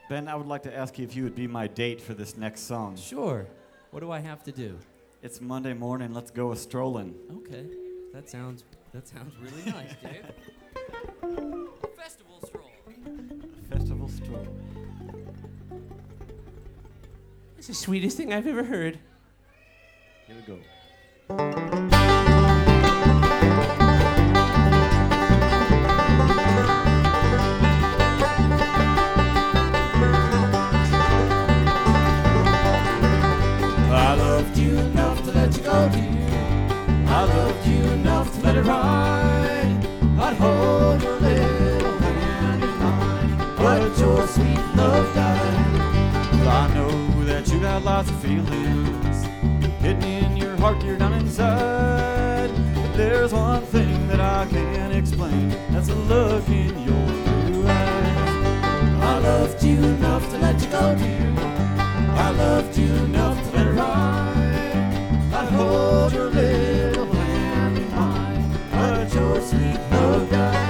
Ben, I would like to ask you if you would be my date for this next song. Sure. What do I have to do? It's Monday morning. Let's go a-strolling. Okay. That sounds really nice, Dave. Festival stroll. Festival stroll. It's the sweetest thing I've ever heard. Here we go. I loved you enough to let you go, dear. I loved you enough to let it ride. I'd hold your little hand in mine, but your sweet love died. Well, I know that you got lots of feelings hidden in your heart, dear, down inside. But there's one thing that I can't explain. That's the look in your blue eyes. I loved you enough to let you go, dear. I loved you enough to let it ride. I'd hold your little hand in mine, but your sweet love died.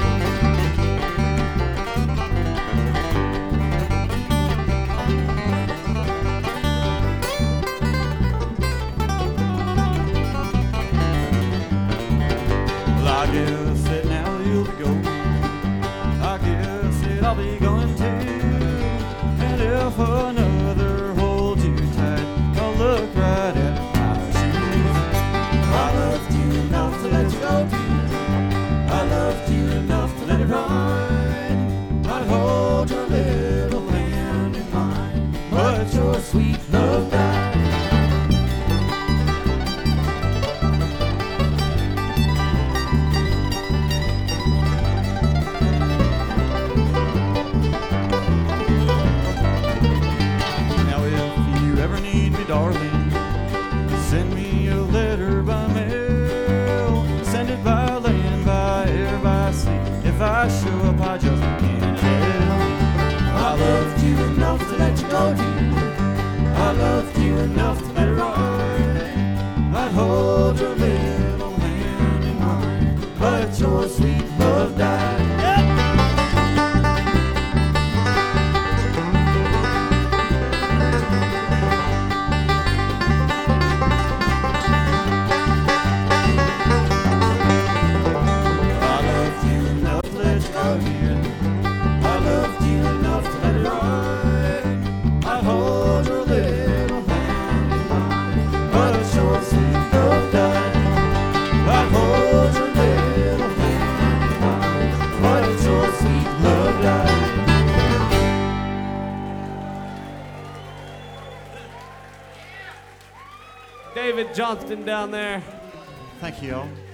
Well, I guess that now you'll be going. I guess that I'll be going too. And if another holds you tight, don't look right at my shoes. I loved you enough to let you go, dear. I loved you enough to let it ride. I'd hold your little hand in mine, but your sweet love died. Now if you ever need me, darling, send me a letter by mail. Send it by land, by air, by sea. If I show up, I just can't tell. I loved you enough to let you go, dear. I loved you enough to let it ride. I'd hold your little hand in mine, but your sweet love died. I loved you enough to let you go, dear. I loved you enough to let it ride. I'd hold your little hand in mine, but your sweet love died. I'd hold your little hand in mine, but your sweet love died. David Johnston down there. Thank you all.